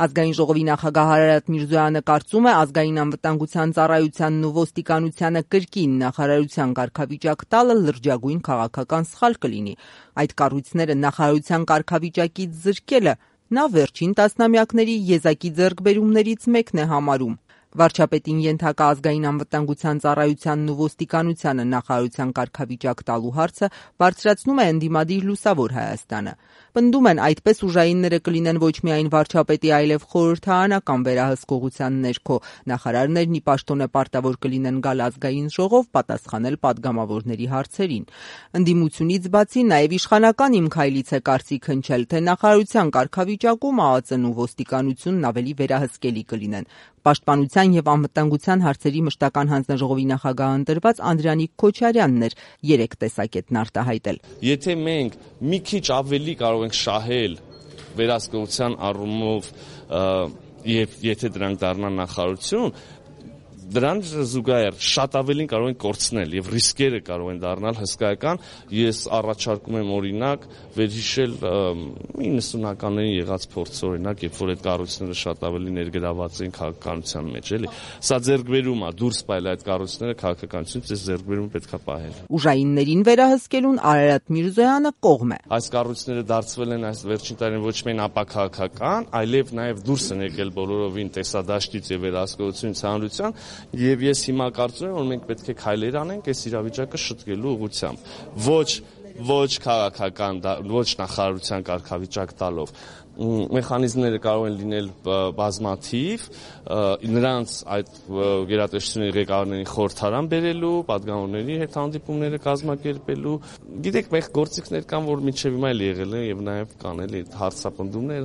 Ազգային ժողովի նախագահ Արարատ Միրզոյանը կարծում է, ազգային անվտանգության ծառայությանն ու ոստիկանությանը կրկին նախարարության կարգավիճակ տալը լրջագույն քաղաքական սխալ կլինի։ Այդ կառույցները նախարարության կարգավիճակից զրկելը նա վերջին տասնամյակների եզակի ձեռքբերումներից մեկն է համարում։ Վարչապետին ենթակա ազգային անվտանգության ծառայությանն ու ոստիկանությանը նախարարության կարգավիճակ տալու հարցը բարձրացնում է ընդդիմադիր Լուսավոր Հայաստանը։ Պնդում են, այդպես ուժայինները կլինեն ոչ միայն վարչապետի, այլև խորհրդարանական վերահսկողության ներքո։ Նախարարներն ի պաշտոնե պարտավոր կլինեն գալ ազգային ժողով պատասխանել պատգամավորների հարցերին։ Ընդդիմությունից բացի նաև իշխանական Իմ քայլից է կարծիք հնչել, թե նախարարության կարգավիճակում ԱԱԾ-ն ու ոստիկանությունն ավելի վերահսկելի կլինեն։ Պաշտպանության և անվտանգության հարցերի մշտական հանձնաժողովի նախագահ ընտրված Անդրանիկ Քոչարյանն էր 3 տեսակետն արտահայտել։ Եթե մենք մի քիչ ավելի կարող ենք շահել վերահսկողության առումով եւ եթե դրանք դառնան նախարարություն, դրան զուգահեռ շատ ավելին կարող են կորցնել եւ ռիսկերը կարող են դառնալ հսկայական։ Ես առաջարկում եմ օրինակ վերհիշել 90-ականներին եղած փորձը, օրինակ, երբ որ այդ կառույցները շատ ավելի ներգրաված էին քաղաքականության մեջ, էլի։ Սա ձեռքբերում է, դուրս պայել այդ կառույցները քաղաքականությունից, այս ձեռքբերումը պետք է պահել։ Ուժայիններին վերահսկելուն Արարատ Միրզոյանը կողմ է։ Այս կառույցները դարձվել են այս վերջին տարիներին ոչ միայն ապաքաղաքական, այլև նաև դուրս են եկել բոլորովին տեսադաշտից եւ վերահսկողությունից հանրության։ Եվ ես հիմա կարծում եմ, որ մենք պետք է քայլեր անենք այս իրավիճակը շտկելու ուղղությամբ։ Ոչ քաղաքական, ոչ նախարարության կարգավիճակ տալով։ Մեխանիզմները կարող են լինել բազմաթիվ, նրանց այդ գերատեսչությունների ղեկավարներին խորհրդարան բերելու, պատգամավորների հետ հանդիպումները կազմակերպելու։ Գիտեք, մեր գործիքներ կան, որ մինչև հիմա էլ եղել են եւ նաեւ կան էլի հարցապնդումներ,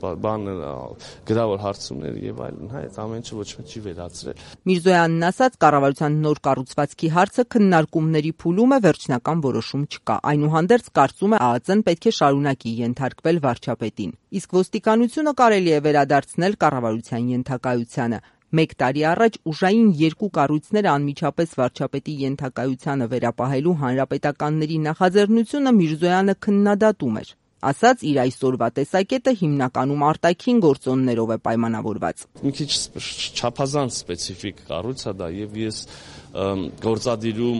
գրավոր հարցումներ եւ այլն, հա, այդ ամեն ինչը ոչ մի չի վերացրել։ Միրզոյանն ասաց, կառավարության նոր կառուցվածքի հարցը քննարկումների փուլում է, վերջնական որոշում չկա։ Այնուհանդերձ կարծում է ԱԱԾ-ն պետք է շարունակի ենթարկվել վարչապետին։ Իսկ ոստիկանությունը կարելի է վերադարձնել կառավարության ենթակայությանը։ 1 տարի առաջ ուժային 2 կառույցները անմիջապես վարչապետի ենթակայությանը վերապահելու հանրապետականների նախաձեռնությունը Միրզոյանը քննադատում էր։ Ասաց, իր այսօրվա տեսակետը հիմնականում արտաքին գործոններով է պայմանավորված։ Մի քիչ չափազանց սպეციფიկ կառույց է դա եւ ես գործադիրում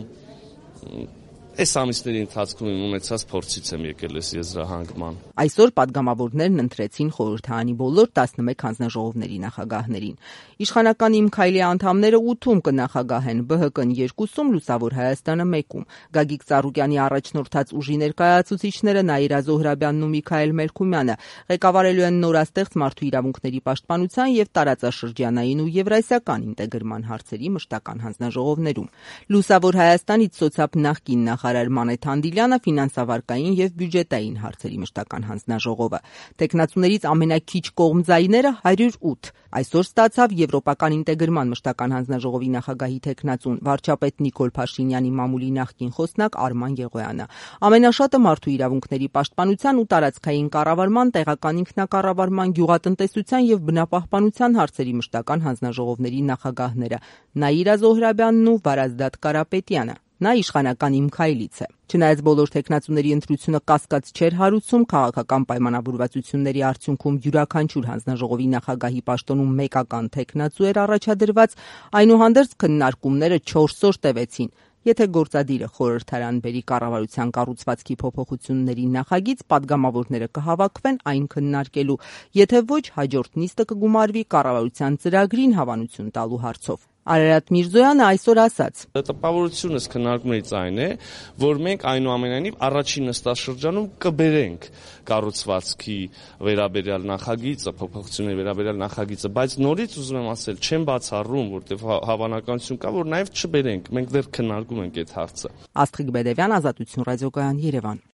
այս ամիսների ընթացքում ունեցած փորձից եմ եկել այս եզրահանգման։ Այսօր պատգամավորներն ընտրեցին խորհրդարանի բոլոր 11 հանձնաժողովների նախագահներին։ Իշխանական Իմ քայլի անդամները 8-ում կնախագահեն, ԲՀԿ-ն 2-ում, Լուսավոր Հայաստանը 1-ում։ Գագիկ Ծառուկյանի առաջնորդած ուժի ներկայացուցիչները Նաիրա Զոհրաբյանն ու Միքայել Մելքումյանը ղեկավարելու են նորաստեղծ մարդու իրավունքների պաշտպանության եւ տարածաշրջանային ու եվրասիական ինտեգրման հարցերի մշտական հանձնաժողովներում։ Լուսավոր Հայաստանից սոցիալ նախկին նախարար Մանեթ Հանդիլյանը ֆինանսավարկային եւ բյուջետային հարցերի մշտական հանձնաժողովը։ Տեխնացուներից ամենակիչ կողմձայները 108։ Այսօր ստացավ Եվրոպական ինտեգրման մշտական հանձնաժողովի նախագահի տեխնացուն վարչապետ Նիկոլ Փաշինյանի մամուլի նախկին խոսնակ Արման Եղոյանը։ Ամենաշատը մարդու իրավունքների պաշտպանության ու տարածքային կառավարման, տեղական ինքնակառավարման, գյուղատնտեսության եւ բնապահպանության հարցերի մշտական հանձնաժողովների նախագահները Նաիրա Զոհրաբյանն ու Վարազդատ Կարապետյանը։ Նա իշխանական Իմ քայլից է։ Չնայած բոլոր տեխնացուների ընտրությունը կասկած չէր հարուցում, քաղաքական պայմանավորվածությունների արդյունքում յուրաքանչյուր հանձնաժողովի նախագահի պաշտոնում մեկական տեխնացու էր առաջադրված, այնուհանդերձ քննարկումները 4 օր տևեցին։ Եթե գործադիրը խորհրդարան բերի կառավարության կառուցվածքի փոփոխությունների նախագիծ, պատգամավորները կհավաքվեն այն քննարկելու, եթե ոչ, հաջորդ նիստը կգումարվի կառավարության ծրագրին հավանություն տալու հարցով։ Արարատ Միրզոյանը այսօր ասաց. Տպավորությունս քննարկումներից այն է, որ մենք այնուամենայնիվ առաջին նստաշրջանում կբերենք կառուցվածքի վերաբերյալ նախագիծը, փոփոխությունների վերաբերյալ նախագիծը, բայց նորից ուզում եմ ասել, չեմ բացառում, որտեղ հավանականություն կա, որ նաև չբերենք։ Մենք դեռ քննարկում ենք այդ հարցը։ Աստղիկ Բեդևյան, Ազատություն ռադիոկայան, Երևան։